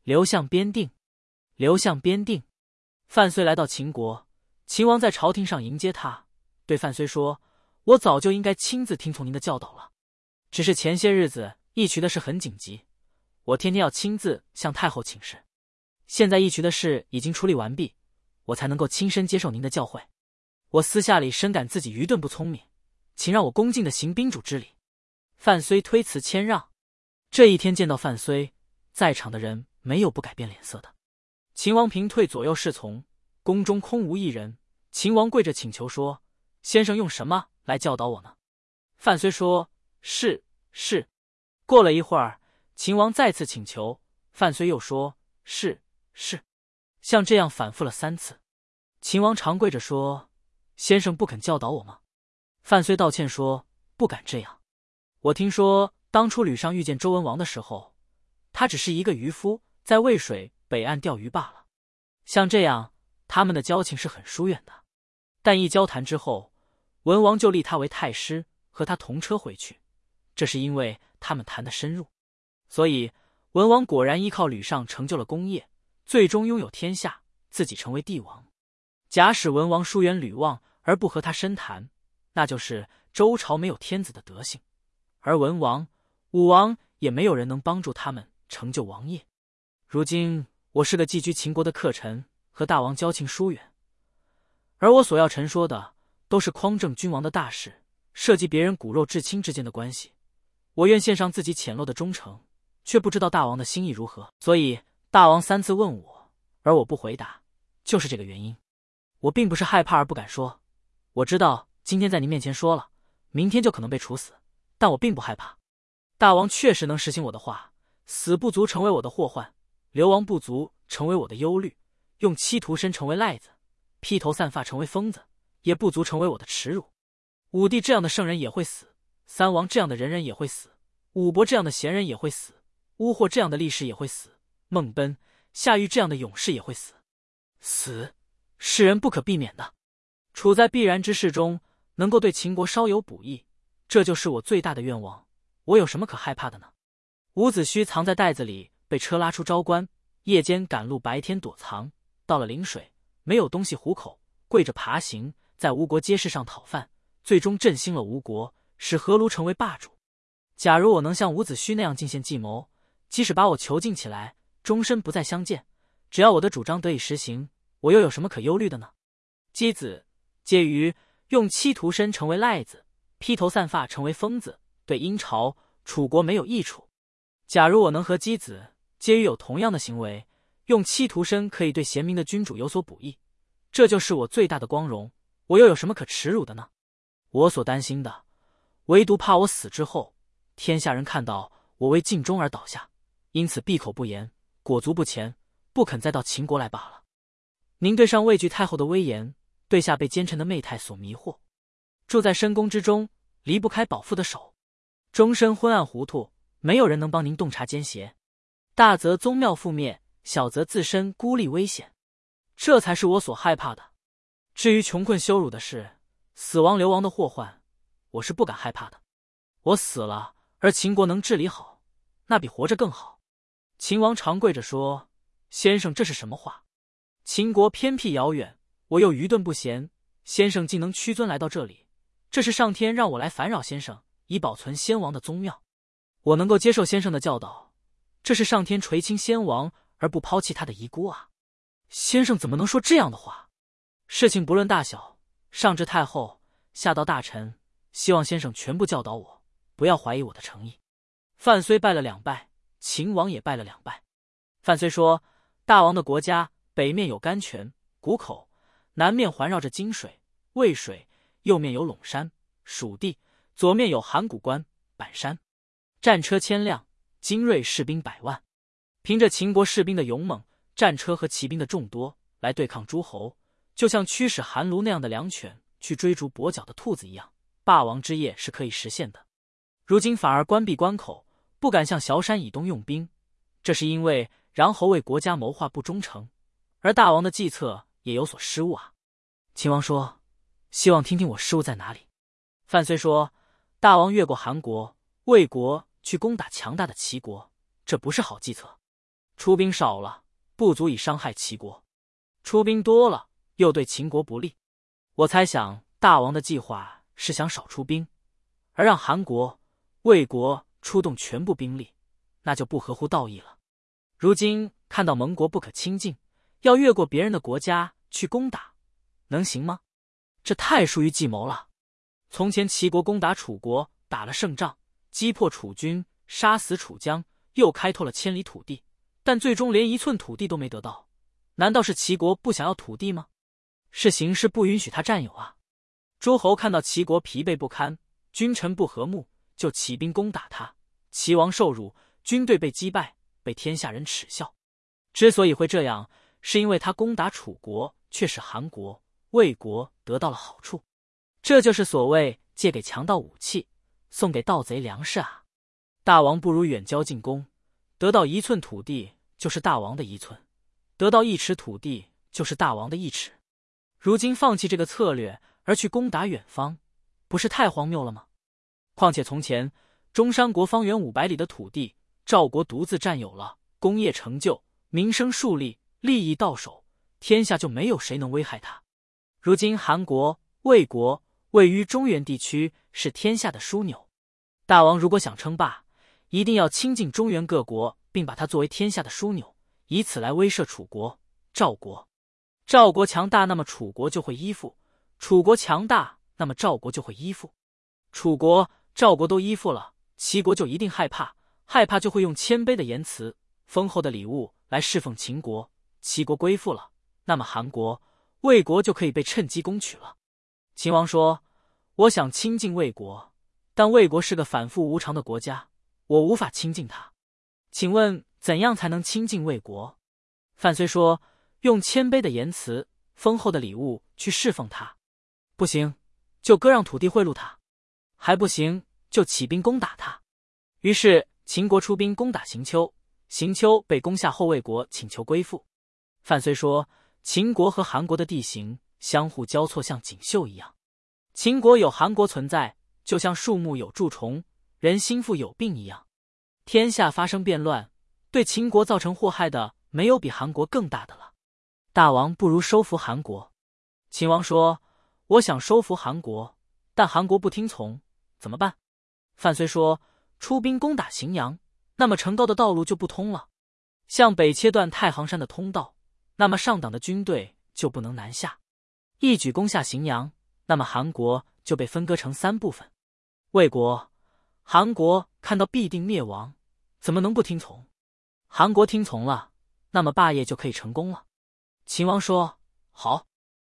流向边定，流向边定。范睢来到秦国，秦王在朝廷上迎接他，对范睢说：“我早就应该亲自听从您的教导了，只是前些日子义渠的事很紧急，我天天要亲自向太后请示。现在义渠的事已经处理完毕，我才能够亲身接受您的教诲。我私下里深感自己愚钝不聪明，请让我恭敬地行宾主之礼。”范睢推辞谦让。这一天见到范睢，在场的人没有不改变脸色的。秦王平退左右侍从，宫中空无一人。秦王跪着请求说：“先生用什么来教导我呢？”范睢说：“是。”过了一会儿，秦王再次请求，范睢又说：“是。”像这样反复了3次。秦王长跪着说：“先生不肯教导我吗？”范睢道歉说：“不敢这样。我听说当初吕尚遇见周文王的时候，他只是一个渔夫，在渭水北岸钓鱼罢了。像这样，他们的交情是很疏远的。但一交谈之后，文王就立他为太师，和他同车回去。这是因为他们谈得深入，所以文王果然依靠吕尚成就了功业，最终拥有天下，自己成为帝王。假使文王疏远吕望而不和他深谈，那就是周朝没有天子的德性，而文王、武王也没有人能帮助他们成就王业。如今我是个寄居秦国的客臣，和大王交情疏远，而我所要陈说的都是匡正君王的大事，涉及别人骨肉至亲之间的关系。我愿献上自己浅陋的忠诚，却不知道大王的心意如何，所以大王3次问我，而我不回答，就是这个原因。我并不是害怕而不敢说，我知道今天在您面前说了，明天就可能被处死，但我并不害怕。大王确实能实行我的话，死不足成为我的祸患，流亡不足成为我的忧虑，用妻屠身成为赖子，披头散发成为疯子，也不足成为我的耻辱。武帝这样的圣人也会死，三王这样的仁人也会死，武伯这样的贤人也会死，乌霍这样的力士也会死，孟贲、夏禹这样的勇士也会死。死是人不可避免的，处在必然之事中，能够对秦国稍有补益，这就是我最大的愿望。我有什么可害怕的呢？伍子胥藏在袋子里，被车拉出昭关，夜间赶路，白天躲藏，到了陵水，没有东西糊口，跪着爬行，在吴国街市上讨饭，最终振兴了吴国，使何卢成为霸主。假如我能像伍子胥那样进献计谋，即使把我囚禁起来，终身不再相见，只要我的主张得以实行，我又有什么可忧虑的呢？箕子、介于用妻屠身成为赖子，披头散发成为疯子，对殷朝、楚国没有益处。假如我能和箕子、介于有同样的行为，用妻屠身可以对贤明的君主有所补益，这就是我最大的光荣，我又有什么可耻辱的呢？我所担心的，唯独怕我死之后，天下人看到我为尽忠而倒下，因此闭口不言，裹足不前，不肯再到秦国来罢了。您对上畏惧太后的威严，对下被奸臣的媚态所迷惑，住在深宫之中，离不开保父的手，终身昏暗糊涂，没有人能帮您洞察奸邪，大则宗庙覆灭，小则自身孤立危险，这才是我所害怕的。至于穷困羞辱的事，死亡流亡的祸患，我是不敢害怕的。我死了，而秦国能治理好，那比活着更好。秦王长跪着说：“先生这是什么话？秦国偏僻遥远，我又愚钝不贤，先生竟能屈尊来到这里，这是上天让我来烦扰先生，以保存先王的宗庙。我能够接受先生的教导，这是上天垂青先王而不抛弃他的遗孤啊！先生怎么能说这样的话？事情不论大小，上至太后，下到大臣，希望先生全部教导我，不要怀疑我的诚意。”范睢拜了2拜，秦王也拜了2拜。范睢说：“大王的国家北面有甘泉、谷口，南面环绕着荆水、渭水，右面有陇山、蜀地，左面有函谷关、板山，战车1000辆，精锐士兵100万。凭着秦国士兵的勇猛，战车和骑兵的众多，来对抗诸侯，就像驱使韩卢那样的良犬去追逐跛脚的兔子一样，霸王之业是可以实现的。如今反而关闭关口，不敢向崤山以东用兵，这是因为穰侯为国家谋划不忠诚，而大王的计策也有所失误啊。”秦王说：“希望听听我失误在哪里。”范睢说：“大王越过韩国、魏国去攻打强大的齐国，这不是好计策。 出兵少了，不足以伤害齐国；出兵多了，又对秦国不利。我猜想大王的计划是想少出兵，而让韩国、魏国出动全部兵力，那就不合乎道义了。如今看到盟国不可亲近，要越过别人的国家去攻打，能行吗？这太疏于计谋了。从前齐国攻打楚国，打了胜仗，击破楚军，杀死楚江，又开拓了千里土地，但最终连1寸土地都没得到。难道是齐国不想要土地吗？是形势不允许他占有啊。诸侯看到齐国疲惫不堪，君臣不和睦，就起兵攻打他。齐王受辱，军队被击败，被天下人耻笑。之所以会这样，是因为他攻打楚国，却使韩国、魏国得到了好处。这就是所谓借给强盗武器，送给盗贼粮食啊。大王不如远交近攻，得到1寸土地就是大王的1寸，得到1尺土地就是大王的1尺。如今放弃这个策略而去攻打远方，不是太荒谬了吗？况且从前中山国方圆500里的土地，赵国独自占有了，工业成就，民生树立，利益到手，天下就没有谁能危害他。如今韩国、魏国位于中原地区，是天下的枢纽。大王如果想称霸，一定要亲近中原各国，并把它作为天下的枢纽，以此来威慑楚国、赵国。赵国强大，那么楚国就会依附；楚国强大，那么赵国就会依附。楚国、赵国都依附了，齐国就一定害怕，害怕就会用谦卑的言辞、丰厚的礼物来侍奉秦国。齐国归附了，那么韩国、魏国就可以被趁机攻取了。秦王说：“我想亲近魏国，但魏国是个反复无常的国家，我无法亲近他。请问怎样才能亲近魏国？”范睢说：“用谦卑的言辞、丰厚的礼物去侍奉他。不行，就割让土地贿赂他；还不行，就起兵攻打他。”于是秦国出兵攻打行丘，行丘被攻下后，魏国请求归附。范睢说：“秦国和韩国的地形相互交错，像锦绣一样。秦国有韩国存在，就像树木有蛀虫，人心腹有病一样。天下发生变乱，对秦国造成祸害的，没有比韩国更大的了。大王不如收服韩国。”秦王说：“我想收服韩国，但韩国不听从，怎么办？”范睢说：“出兵攻打荥阳，那么成皋的道路就不通了；向北切断太行山的通道，那么上党的军队就不能南下。一举攻下荥阳，那么韩国就被分割成3部分。魏国、韩国看到必定灭亡，怎么能不听从？韩国听从了，那么霸业就可以成功了。”秦王说：“好。”